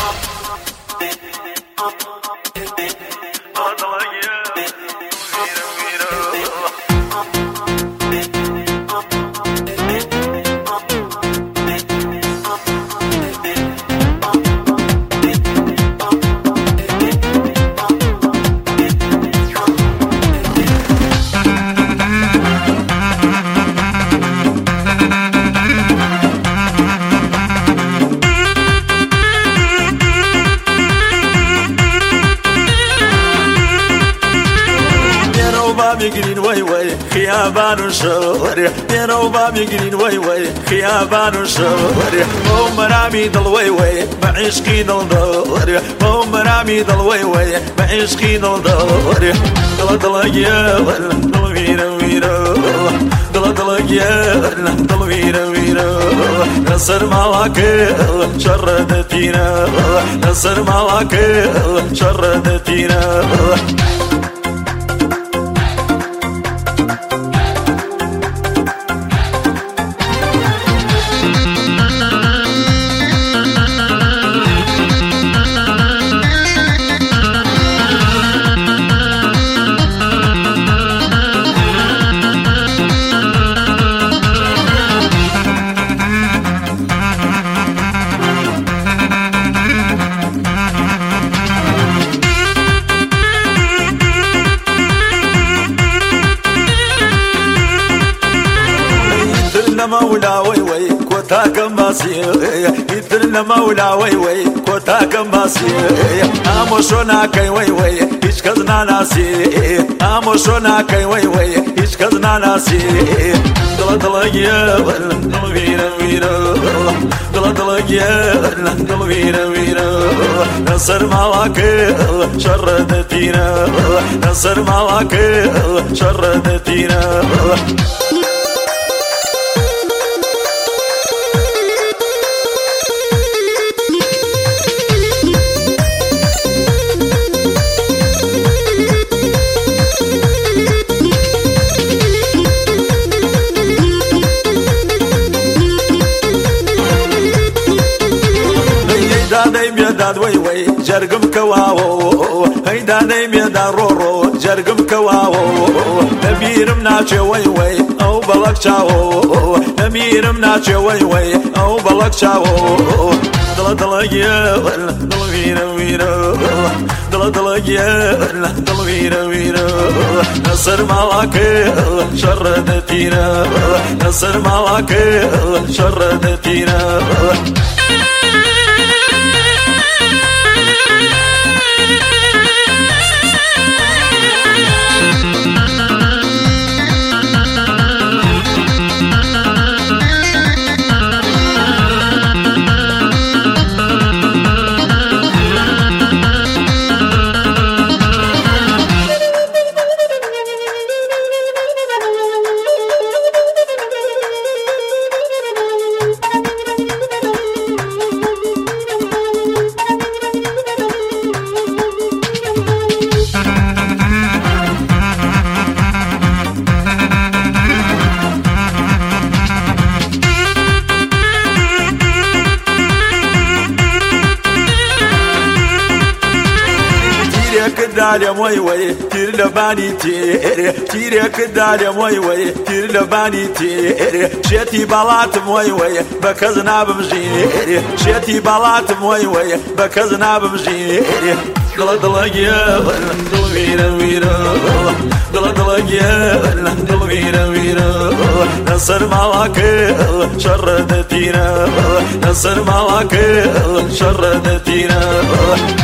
يقرين وي وي خيابان وشوري دينا وباب يقرين وي وي خيابان وشوري هم رامي ضل وي وي بعشقي ضل دوري هم رامي ضل وي وي بعشقي ضل دوري ضل ضل يا ضل ويرا ويرا ضل ضل يا ضل ويرا ويرا نصر مالك شردتينا نصر مالك شردتينا مولا وي وي كوتا كماسي يترنا مولا وي وي كوتا كماسي اموشونا كاي وي وي ايش كزنا ناسي اموشونا كاي وي وي ايش كزنا ناسي دل دل يا دل ويرا ويرا دل دل يا دل ويرا ويرا نصر مالك شردتينا نصر مالك شردتينا داد وي وي جرقم كواو هيدا نيم يدا رورو جرقم كواو نمير مناچه وي وي او بلق چاو نمير مناچه وي وي او بلق چاو دل دل يا دل ويرا ويرا دل دل يا دل ويرا ويرا نصر مالك شردتينا نصر مالك شردتينا داليا موي وي تير لباني تيري تيرك داليا موي وي تير لباني تيري شيتي بلات موي وي بكزنا بمجيري شيتي بلات موي وي بكزنا بمجيري دل دل يا دل ويرا ويرا دل دل يا دل ويرا ويرا نصر مالك شردتينا نصر مالك شردتينا